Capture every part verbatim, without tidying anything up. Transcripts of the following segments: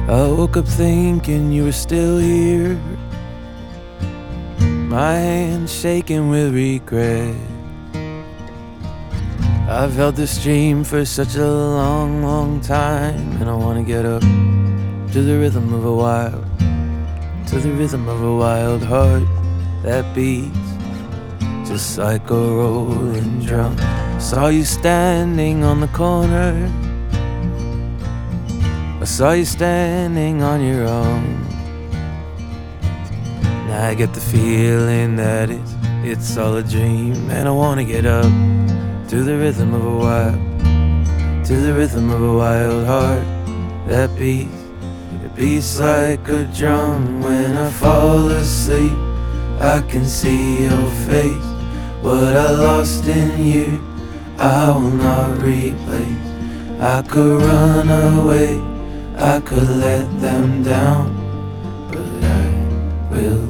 I woke up thinking you were still here, my hands shaking with regret. I've held this dream for such a long, long time, and I wanna get up to the rhythm of a wild, to the rhythm of a wild heart that beats just like a rolling drum. Saw you standing on the corner, I saw you standing on your own. Now I get the feeling that it's, it's all a dream, and I wanna get up to the rhythm of a wild, to the rhythm of a wild heart that beats, it beats like a drum. When I fall asleep, I can see your face. What I lost in you, I will not replace. I could run away, I could let them down, but I will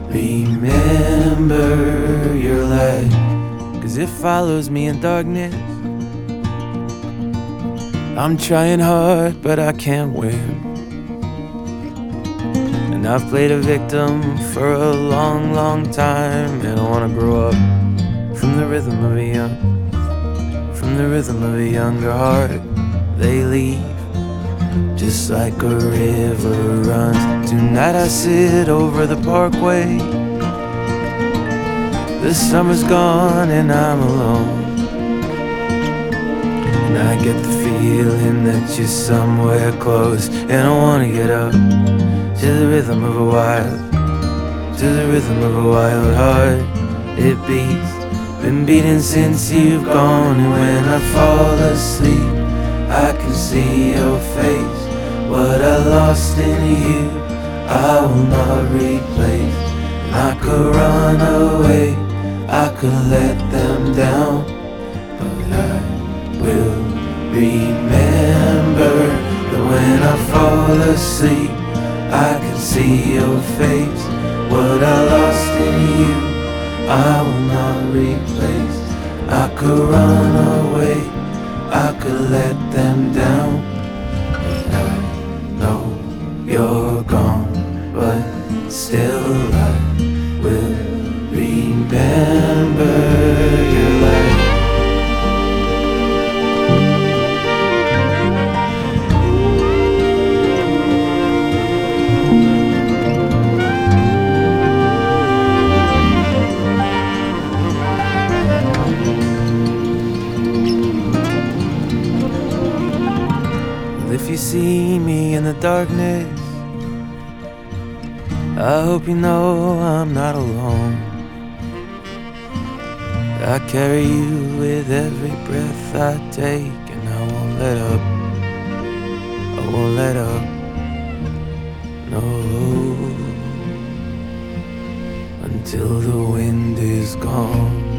remember your light, 'cause it follows me in darkness. I'm trying hard, but I can't win, and I've played a victim for a long, long time, and I wanna grow up from the rhythm of a young, from the rhythm of a younger heart. They leave just like a river runs. Tonight I sit over the parkway, the summer's gone and I'm alone, and I get the feeling that you're somewhere close, and I wanna get up to the rhythm of a wild, to the rhythm of a wild heart. It beats, been beating since you've gone, and when I fall asleep, I can see your face. What I lost in you, I will not replace. I could run away, I could let them down, but I will remember that when I fall asleep, I can see your face. What I lost in you, I will not replace. I could run away, I could let them down, but I know you're gone, but still I will remember your light. If you see me in the darkness, I hope you know I'm not alone. I carry you with every breath I take, and I won't let up, I won't let up, no, until the wind is gone.